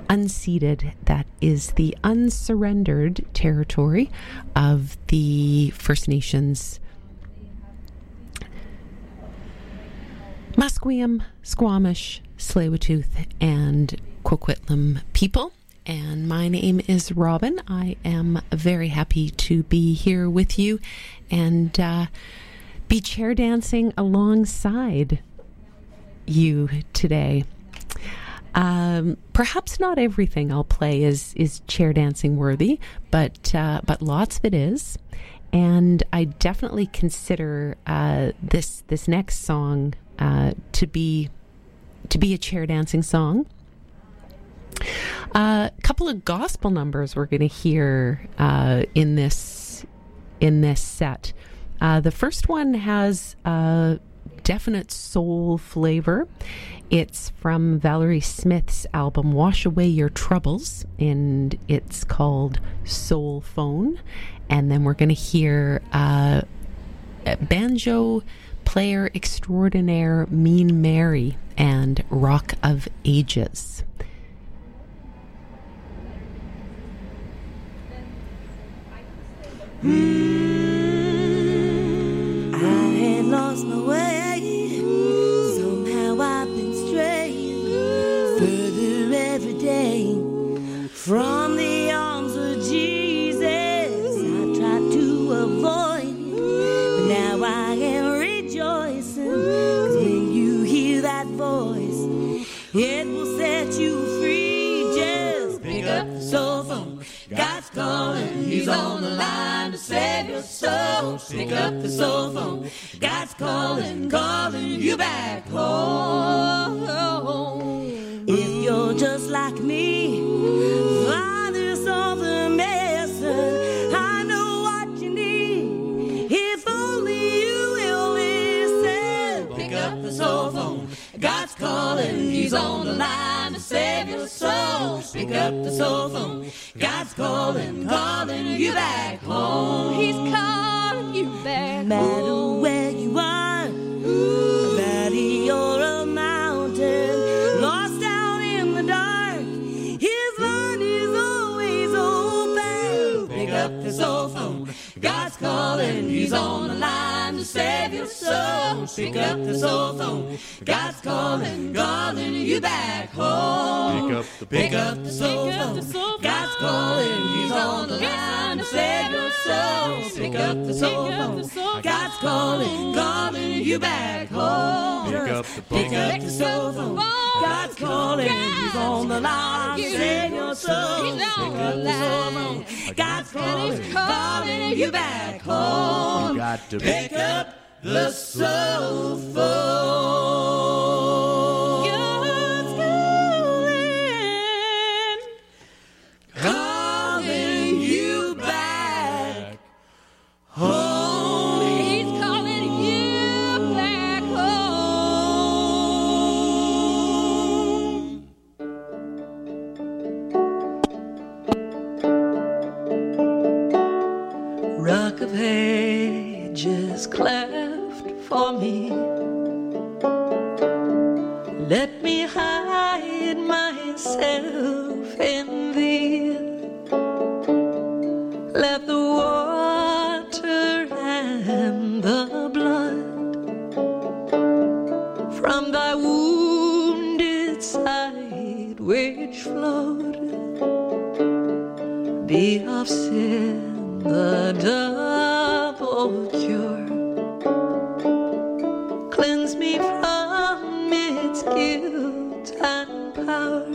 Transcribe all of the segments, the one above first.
unceded, that is the unsurrendered territory of the First Nations Musqueam, Squamish, Tsleil-Waututh, and Coquitlam people. And my name is Robin. I am very happy to be here with you and be chair dancing alongside you today. Perhaps not everything I'll play is chair dancing worthy, but lots of it is. And I definitely consider this next song to be a chair dancing song. A couple of gospel numbers we're going to hear in this set. The first one has a definite soul flavor. It's from Valerie Smith's album Wash Away Your Troubles, and it's called Soul Phone. And then we're going to hear banjo player extraordinaire Mean Mary and Rock of Ages. I had lost my way. Somehow I've been straying further every day from the arms of Jesus. I tried to avoid it, but now I am rejoicing. 'Cause when you hear that voice, it will set you free. Just pick up the soul phone. God's calling, He's on the line to save your soul. Pick up the soul phone. God's calling, calling you back home. If you're just like me, Father saw the medicine. I know what you need. If only you will listen. Pick up the soul phone. God's calling, He's on the line to save your soul. Pick up the soul phone. God's calling, calling you back home. He's calling you back no matter home. where you are, a valley or a mountain, lost out in the dark, His line is always open. Pick up the soul phone. God's calling, He's on the line to save your soul. Pick up the soul phone. God's calling, calling you back home. Pick up the soul phone. God's calling, He's on the line to save your soul. Pick up the soul phone. God's calling, calling you back home. Pick up the soul phone. God's calling, He's on the line to save your soul. Pick up the soul phone. God's calling, calling you back home. You got to pick up the soul phone. God's calling, calling you back home. He's calling you back home. Rock of Ages cleft for me. Let me hide myself in Thee. Let the water and the blood from Thy wounded side which flowed be of sin the double cure. Cleanse me from its guilt and power.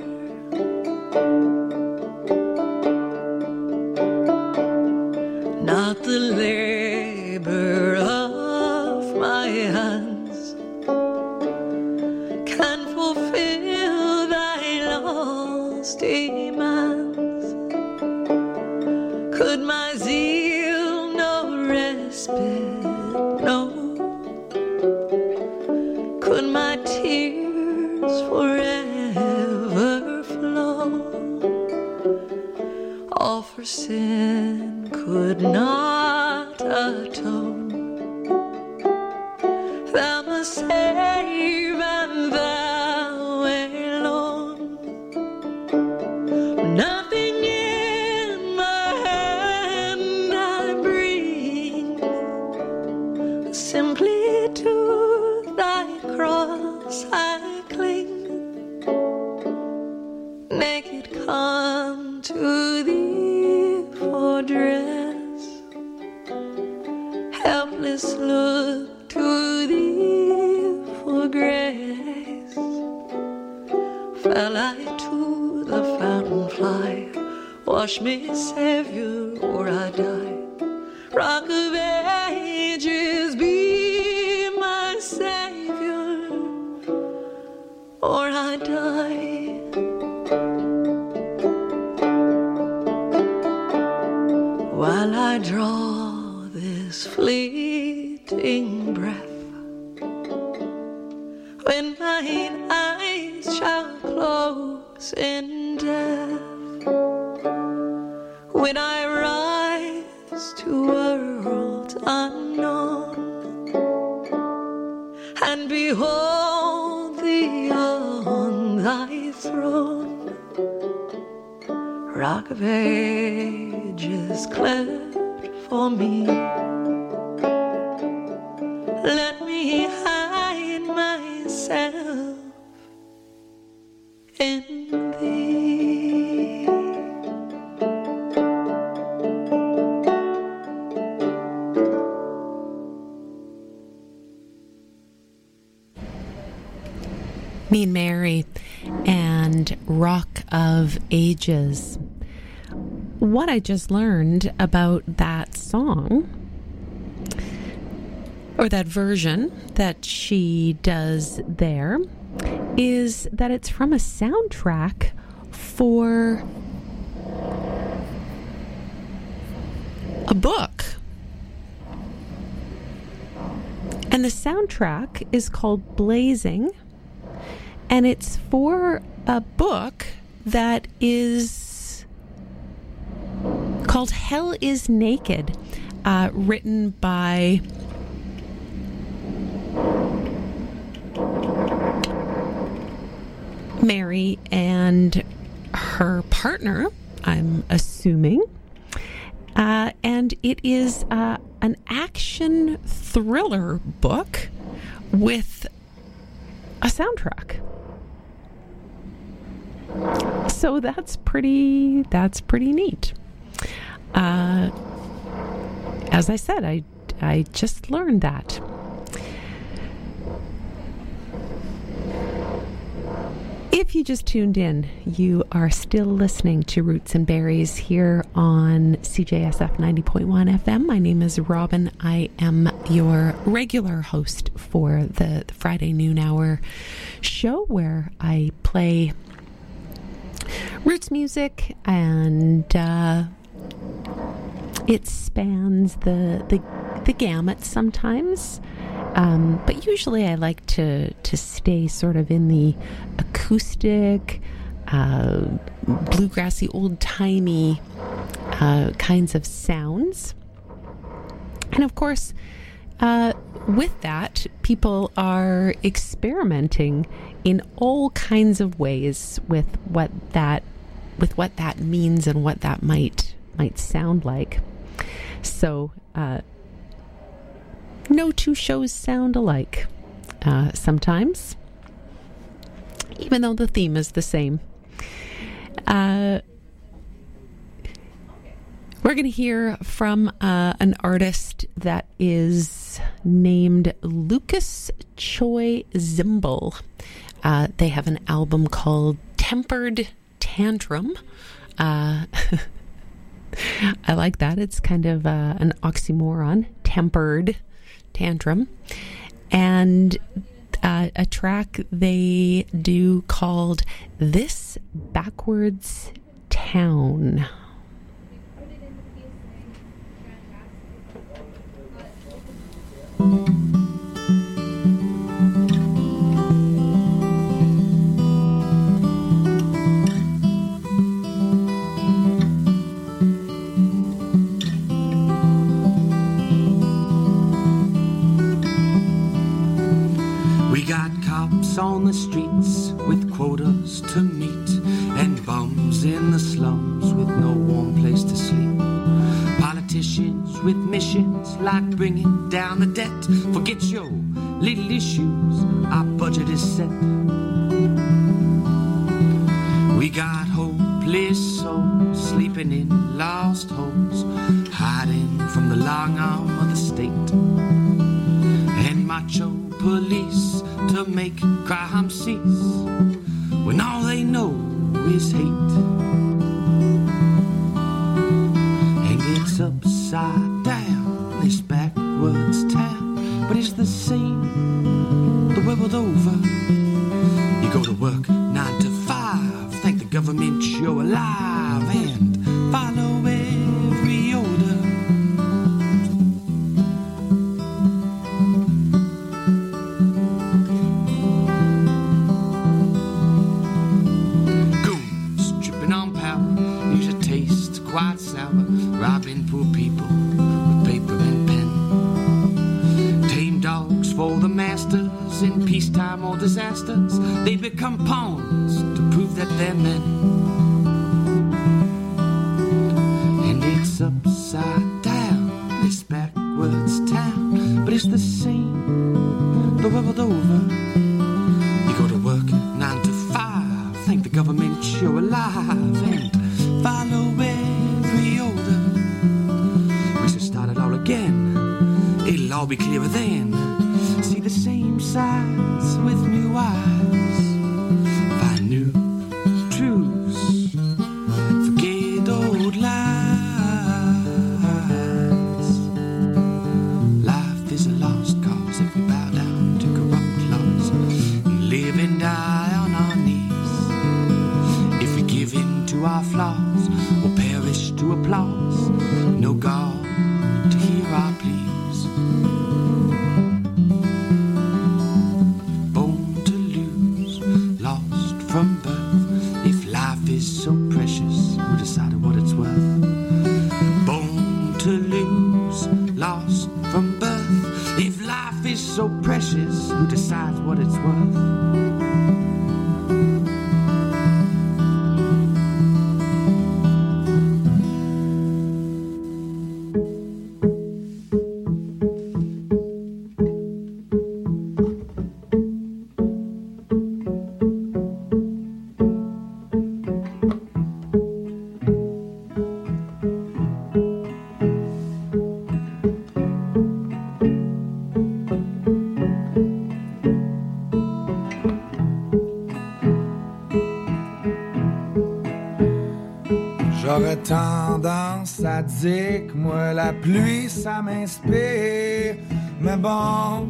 Not the labor of my hands can fulfill Thy lost demands. Could my zeal no respite know? Could my tears forever flow? All for sin could not atone. Thou must save and Thou alone. naked come to thee for dress, helpless look to thee for grace. Fell I to the fountain fly, wash me, Savior, or I die. Rock of ages, be my Savior, or I die. While I draw this fleeting breath, when mine eyes shall close in death, when I rise to worlds unknown and behold thee on thy throne, Rock of ages cleft for me, let me hide myself in thee. Mean Mary and Rock of Ages. What I just learned about that song, or that version that she does there, is that it's from a soundtrack for a book. And the soundtrack is called Blazing, and it's for a book that is called Hell is Naked, written by Mary and her partner, I'm assuming. And it is an action thriller book with a soundtrack. So that's pretty neat. As I said, I just learned that. If you just tuned in, you are still listening to Roots and Berries here on CJSF 90.1 FM. My name is Robin. I am your regular host for the Friday noon hour show, where I play roots music, and it spans the gamut sometimes. But usually I like to stay sort of in the acoustic, bluegrassy, old-timey kinds of sounds. And of course, with that, people are experimenting in all kinds of ways with what that means and what that might sound like. So, no two shows sound alike sometimes, even though the theme is the same. We're going to hear from an artist that is named Lucas Choi Zimble. They have an album called Tempered Tantrum. I like that. It's kind of an oxymoron. Tempered Tantrum. And a track they do called This Backwards Town. On the streets with quotas to meet, and bums in the slums with no warm place to sleep. Politicians with missions like bringing down the debt. Forget your little issues, our budget is set. We got hopeless souls sleeping in lost holes, hiding from the long arm of the state, and macho police to make crime cease when all they know is hate. And it's upside down, this backwards town, but it's the same the world over. You go to work 9 to 5, thank the government you're alive, and follow every order. Goons tripping on power, usually tastes quite sour, robbing poor people with paper and pen. Tame dogs for the masters, in peacetime or disasters, they become pawns to prove that they're men. And it's upside down, this backwards town, but it's the same the world over. You go to work 9 to 5, thank the government you're alive, and follow every order. We should start it all again, it'll all be clearer then. See the same sights with new eyes, find new truths, forget old lies. Life is a lost cause if we bow down to corrupt laws and live and die on our knees. If we give in to our flaws, we'll perish to applause. No God to hear our pleas. From birth, if life is so precious, who decided what it's worth? Born to lose, lost from birth. If life is so precious, who decides what it's worth? J'aurais tendance à dire que moi la pluie ça m'inspire, mais bon,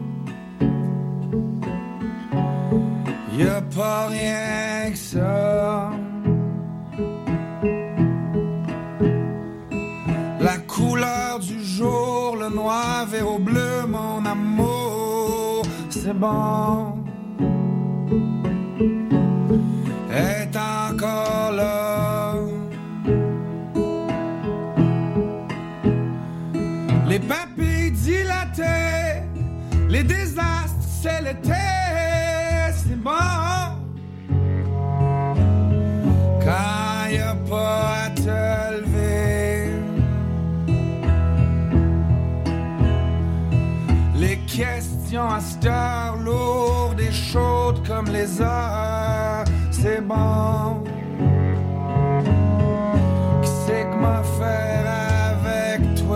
y a pas rien que ça. La couleur du jour, le noir vers au bleu, mon amour, c'est bon. Est encore là. Les papilles dilatées, les désastres, c'est l'été, c'est bon. Quand y a pas à te lever, les questions à cette heure lourdes et chaudes comme les heures, c'est bon. Qui c'est que m'a faire avec toi?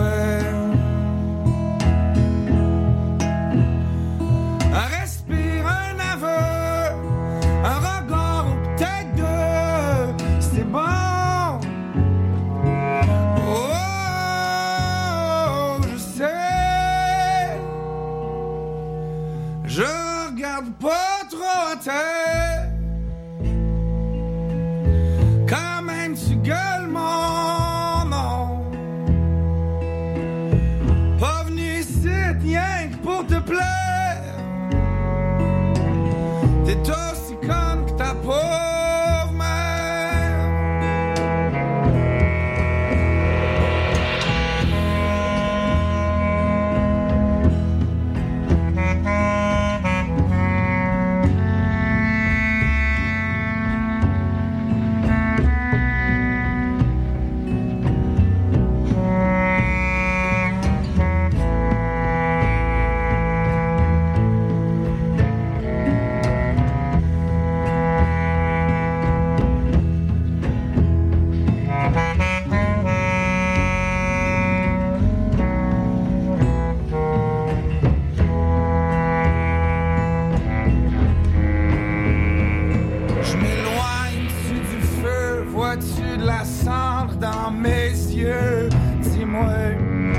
vois-tu de la cendre dans mes yeux? Dis-moi.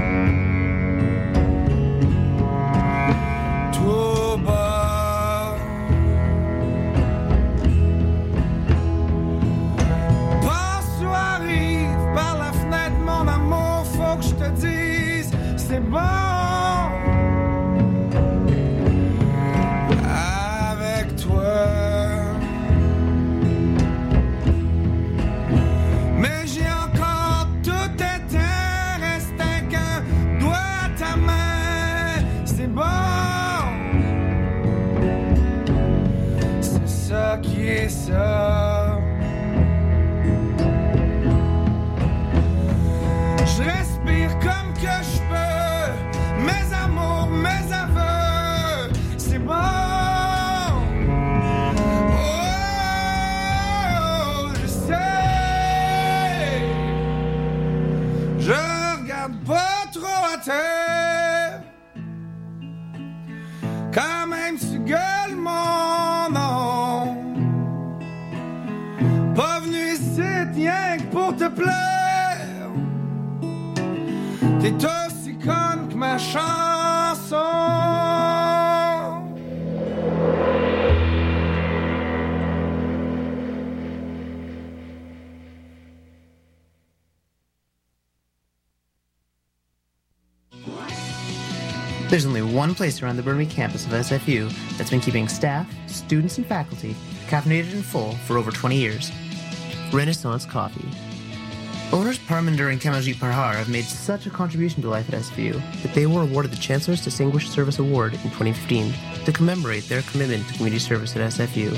Tout bas. Passe ou arrive par la fenêtre, mon amour, faut que je te dise, c'est bon. Avec toi. Mais j'ai encore tout éteint, reste qu'un doigt à ta main, c'est bon. C'est ça qui est ça. Je respire comme que je peux, mes amours, mes aveux, c'est bon. Oh, je sais, je regarde pas trop à terre, quand même tu gueules mon nom. Pas venu ici rien que pour te plaire. T'es aussi conne que ma chanson. There's only one place around the Burnaby campus of SFU that's been keeping staff, students, and faculty caffeinated and full for over 20 years. Renaissance Coffee. Owners Parminder and Kamaljeet Parhar have made such a contribution to life at SFU that they were awarded the Chancellor's Distinguished Service Award in 2015 to commemorate their commitment to community service at SFU.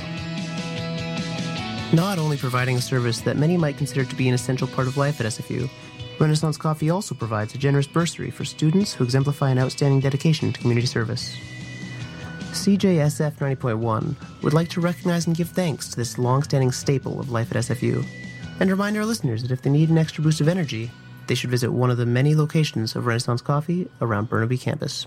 Not only providing a service that many might consider to be an essential part of life at SFU, Renaissance Coffee also provides a generous bursary for students who exemplify an outstanding dedication to community service. CJSF 90.1 would like to recognize and give thanks to this long-standing staple of life at SFU, and remind our listeners that if they need an extra boost of energy, they should visit one of the many locations of Renaissance Coffee around Burnaby campus.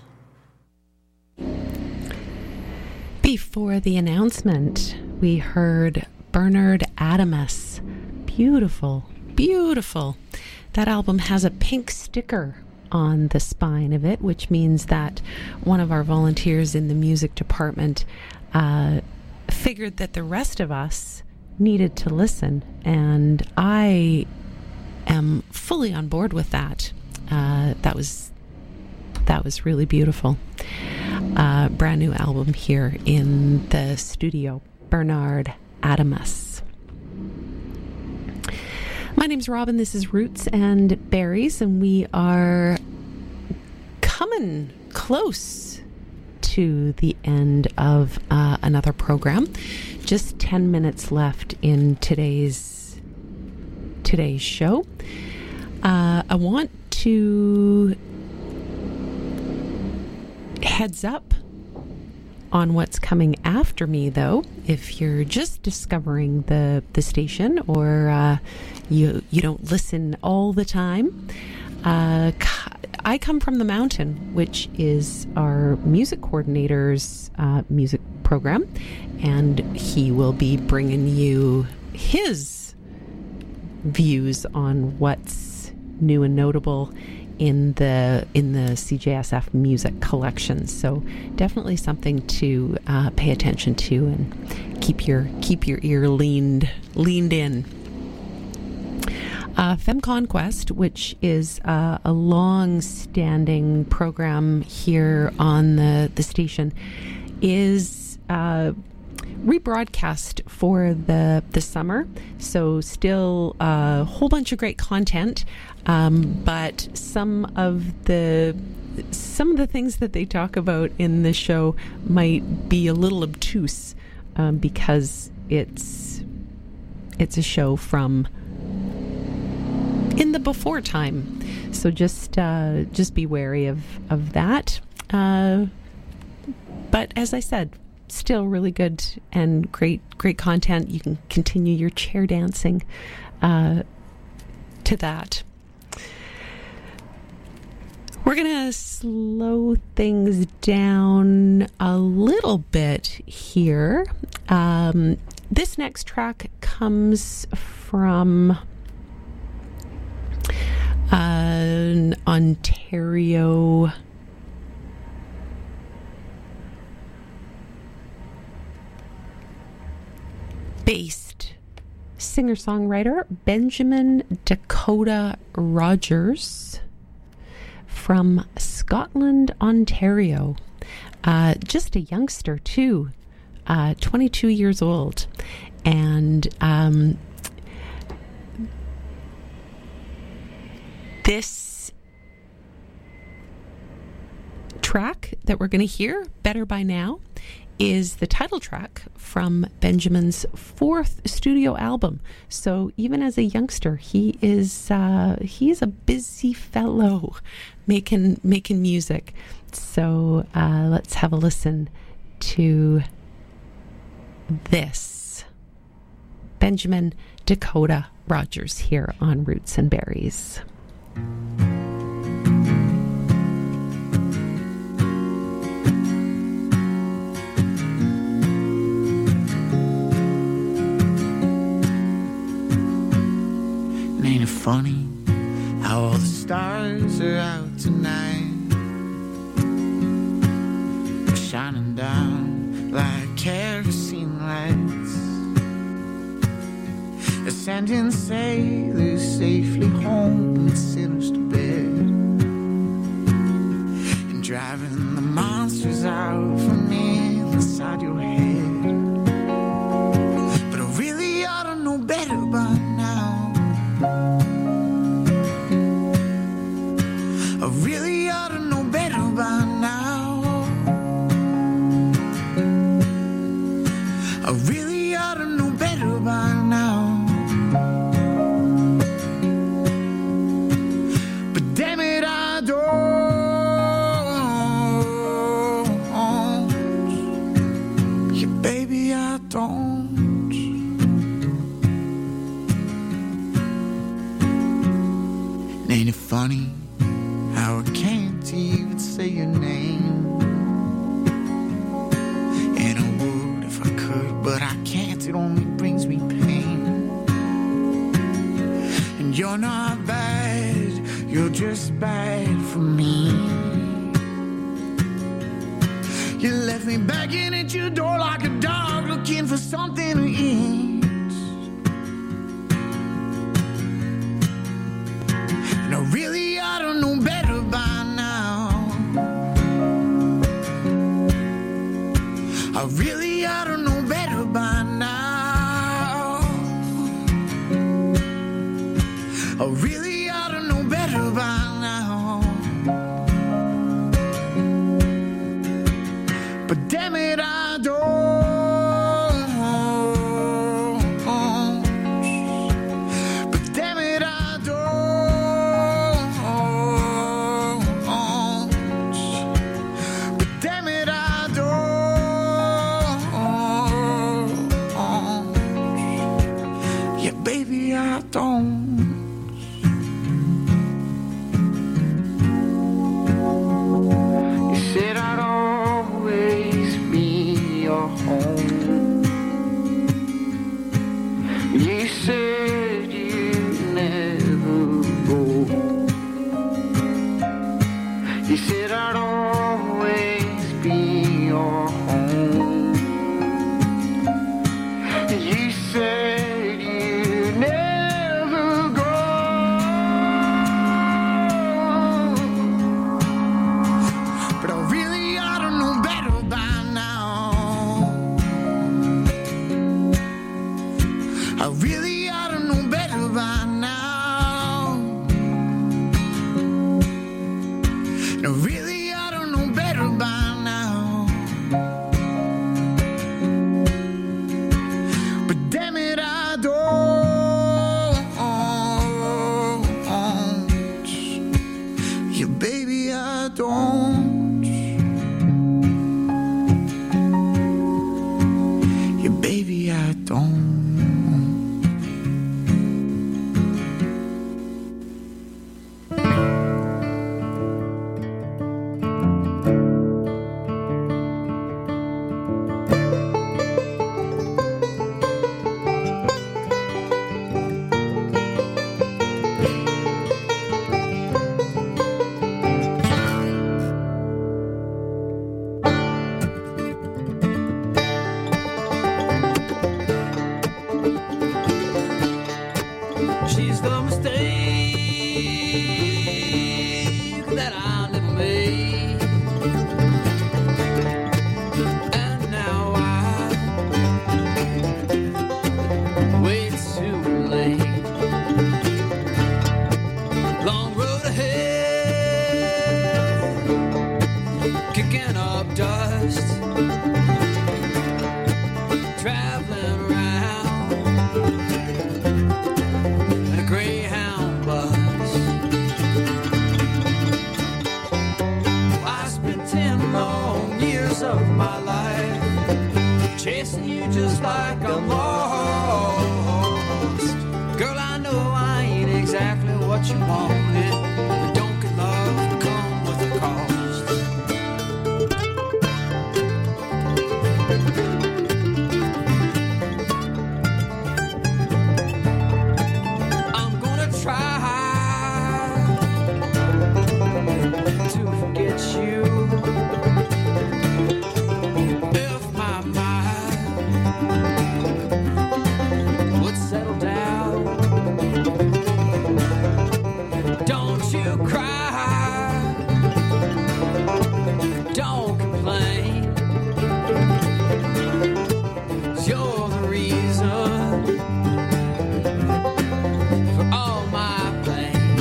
Before the announcement, we heard Bernard Adamus. Beautiful, beautiful. That album has a pink sticker on the spine of it, which means that one of our volunteers in the music department figured that the rest of us needed to listen, and I am fully on board with that. That was really beautiful. Brand new album here in the studio. Bernard Adamus. My name's Robin. This is Roots and Berries, and we are coming close to the end of another program. Just 10 minutes left in today's show. I want to heads up on what's coming after me, though. If you're just discovering the station, or you don't listen all the time, I come from the mountain, which is our music coordinator's music program, and he will be bringing you his views on what's new and notable in the CJSF music collection. So definitely something to pay attention to and keep your ear leaned in. Femme Conquest, which is a long-standing program here on the station, is rebroadcast for the summer. So still a whole bunch of great content, but some of the things that they talk about in the show might be a little obtuse, because it's a show from in the before time. So just be wary of that. But as I said, still really good and great content. You can continue your chair dancing to that. We're going to slow things down a little bit here. This next track comes from an Ontario based singer-songwriter, Benjamin Dakota Rogers from Scotland, Ontario. Just a youngster too, 22 years old. And this track that we're going to hear, Better By Now, is the title track from Benjamin's 4th studio album. So even as a youngster, he is a busy fellow making music. So let's have a listen to this. Benjamin Dakota Rogers here on Roots and Berries. Ain't it funny how all the stars are out tonight, shining down like kerosene lights, sending sailors safely home and sinners to bed, and driving the monsters out from inside your head. But I really ought to know better by now. I really ought to know better by now. I really ought to know better by now. But damn it, I don't. Yeah, baby, I don't. Ain't it funny how I can't even say your name? And I would if I could, but I can't. It only brings me pain. And you're not bad, you're just bad for me. You left me begging at your door like a dog looking for something to eat. And I really ought to know better by now. I really ought to know better by now. I really ought to know better by now. But damn it, I don't. But damn it, I don't. But damn it, I don't. Yeah, baby, I don't. You said I'd always be your home. You said you'd never go. You said I'd always be your home. You said you'd never go. But I really ought to know better by now. I really ought to know better by now. And I really ought to know better by now. But damn it, I don't. Yeah, baby, I don't. Yeah, baby, I don't. a mistake that I never made. And now I wait too late. Long road ahead, kicking up dust, traveling around in a Greyhound bus. I spent 10 long years of my life chasing you just like I'm lost. Girl, I know I ain't exactly what you wanted, but don't get love come with a cost. I'm gonna try to forget you if my mind would settle down. Don't you cry, don't complain, 'cause you're the reason for all my pain.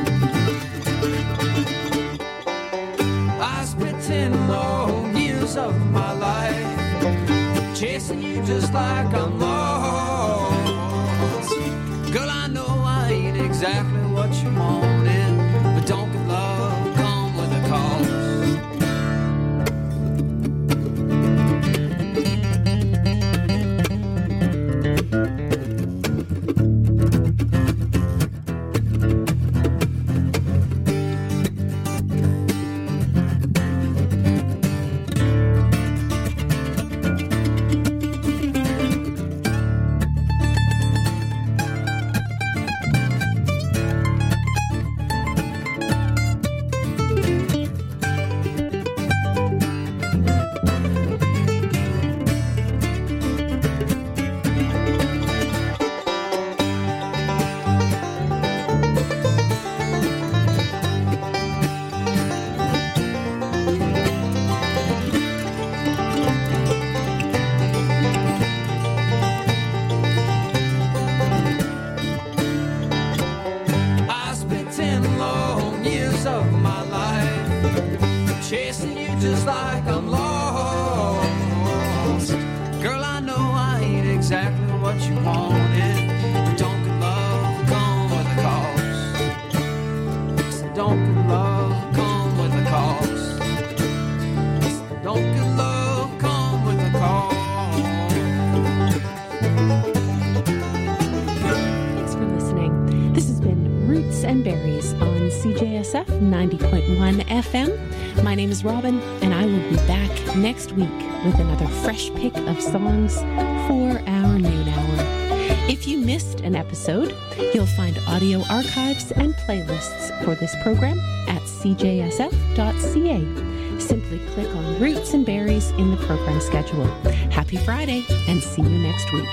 I spent 10 long years of my life chasing you just like I'm lost. Girl, I know I ain't exactly what you wanted, but don't get love come with a cost. I spent 10 long years of my life chasing you just like I'm lost. Girl, I know I ain't exactly what you wanted, but don't get love come with a cost. So don't get love come with a cost. So don't get love come with a cost. Thanks for listening. This has been Roots and Berries on CJSF 90.1 FM. My name is Robin, and I will be back next week with another fresh pick of songs for our noon hour. If you missed an episode, you'll find audio archives and playlists for this program at cjsf.ca. Simply click on Roots and Berries in the program schedule. Happy Friday, and see you next week.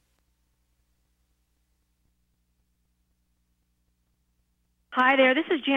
Hi there, this is Jan.